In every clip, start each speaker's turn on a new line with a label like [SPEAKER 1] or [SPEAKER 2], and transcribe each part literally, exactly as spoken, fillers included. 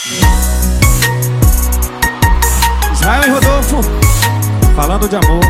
[SPEAKER 1] Israel e Rodolfo, falando de amor.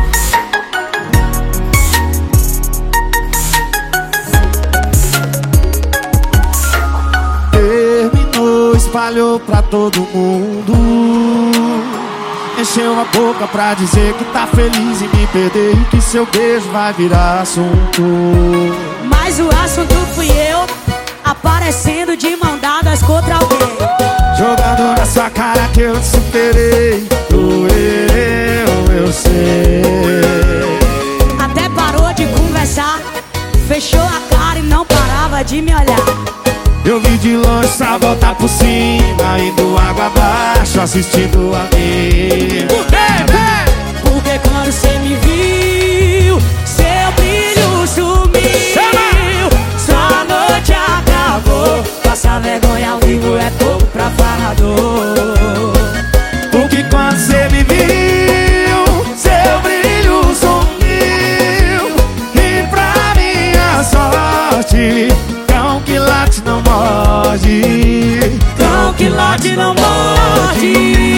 [SPEAKER 1] Terminou, espalhou pra todo mundo. Encheu a boca pra dizer que tá feliz em me perder e que seu beijo vai virar assunto.
[SPEAKER 2] Mas o assunto fui eu, aparecendo de mão dadas contra alguém,
[SPEAKER 1] jogando na sua cara que eu te superei. Doeu, eu sei.
[SPEAKER 2] Até parou de conversar, fechou a cara e não parava de me olhar.
[SPEAKER 1] Eu vi de longe só voltar por cima, indo água abaixo, assistindo a mim.
[SPEAKER 2] Por quê? Porque quando cê me viu, seu brilho sumiu. Sua noite acabou, passar vergonha ao vivo é pouco pra falador.
[SPEAKER 1] Porque quando cê me viu, seu brilho sumiu. E pra minha sorte, cão que late não morde.
[SPEAKER 2] Cão que late não morde.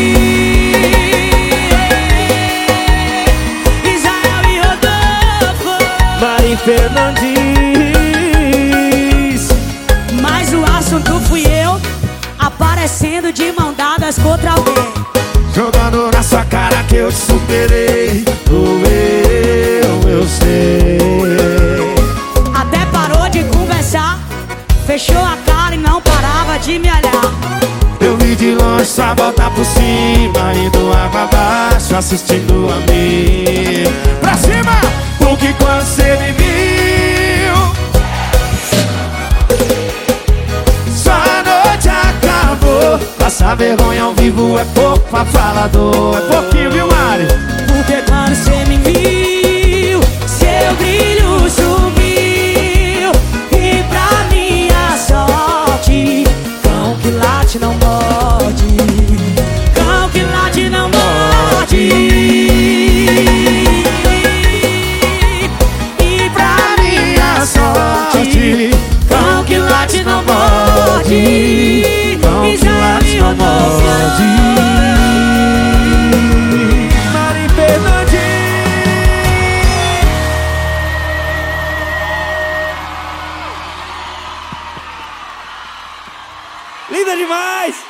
[SPEAKER 2] Israel e Rodolfo,
[SPEAKER 1] Mari Fernandes.
[SPEAKER 2] mas o assunto fui eu, aparecendo de mão dadas contra alguém,
[SPEAKER 1] Jogando na sua cara que eu te superei. Doeu, eu sei.
[SPEAKER 2] até parou de conversar, fechou a cara e não parava de me olhar.
[SPEAKER 1] Eu vi de longe só voltar por cima, indo água abaixo, assistindo a mim. Pra cima! Porque quando cê me viu, sua noite acabou. Passar vergonha ao vivo é pouco pra falador. É pouquinho, viu, Mari?
[SPEAKER 2] Porque quando cê me viu, seu brilho sumiu. E pra minha sorte, cão que late não morde. Cão que late não morde. E pra minha sorte, cão que late não morde.
[SPEAKER 1] Cão que late não morde. Mari Fernandes. Linda demais!